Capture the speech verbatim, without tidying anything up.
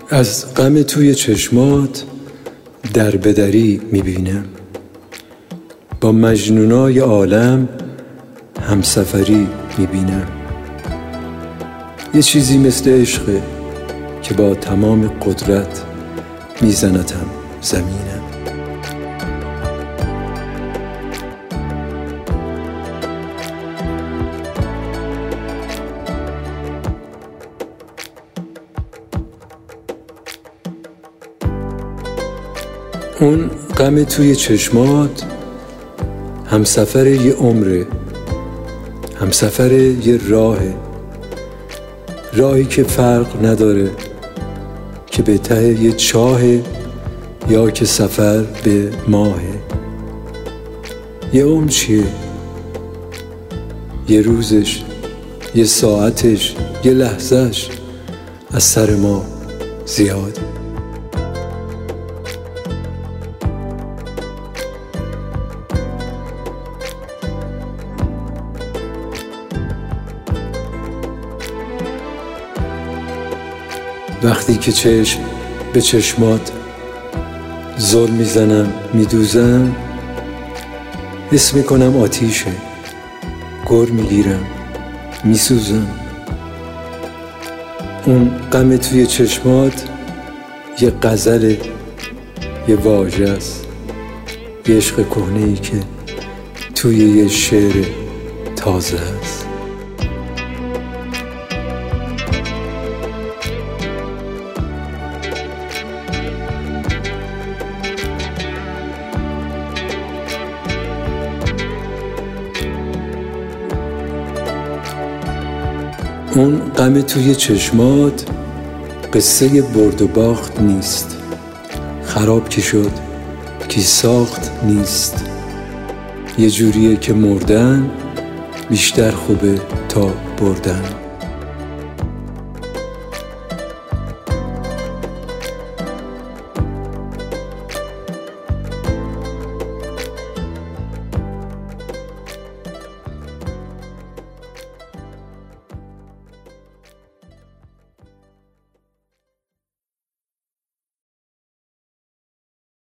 از غم توی چشمات در بدری میبینم، با مجنونای عالم همسفری میبینم. یه چیزی مثل عشقه که با تمام قدرت میزنتم زمینم. اون غم توی چشمات همسفر یه عمره، همسفر یه راهه، راهی که فرق نداره که به ته یه چاهه یا که سفر به ماهه. یه عمر چیه؟ یه روزش، یه ساعتش، یه لحظهش از سر ما زیاده. وقتی که چشم به چشمات زل میزنم میدوزم، حس میکنم آتیشه، گر میگیرم میسوزم. اون غم توی چشمات یه غزله، یه واژه است، یه عشق کهنه‌ای که توی یه شعر تازه است. اون غم توی چشمات قصه برد و باخت نیست، خراب کی شد کی ساخت نیست. یه جوریه که مردن بیشتر خوبه تا بردن.